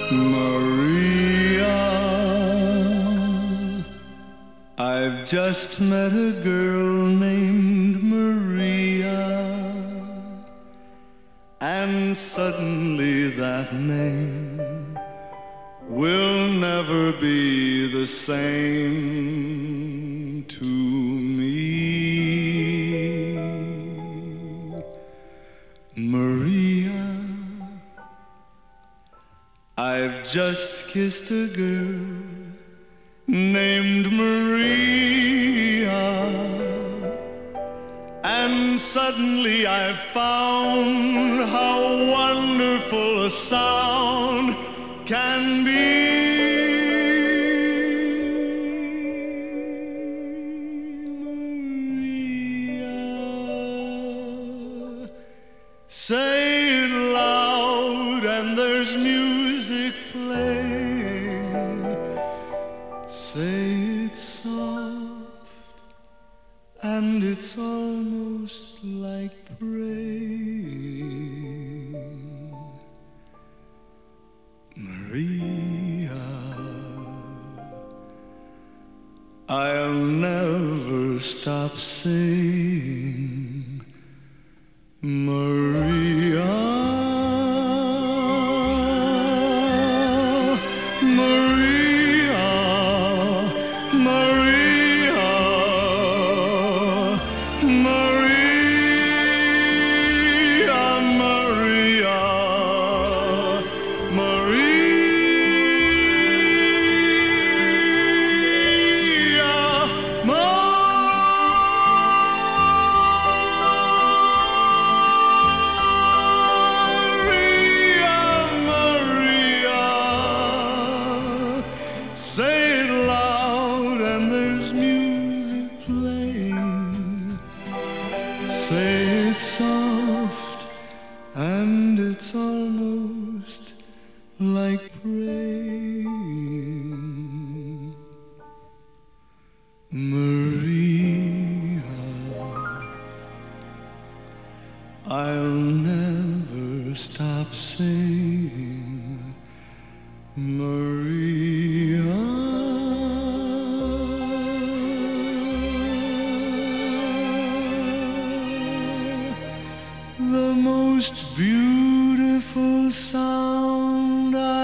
Maria, I've just met a girl named Maria, and suddenly that name will never be the same to me. Maria, I've just kissed a girl named Maria, and suddenly I found how wonderful a sound can be. Maria, say it loud and there's music playing. Say it soft and it's almost like praying. Maria, I'll never stop saying Maria, Maria, Maria, Maria, Maria, Maria. Say it loud and there's music playing. Say it soft and it's almost like praying. Maria, I'll never stop saying Maria. The most beautiful sound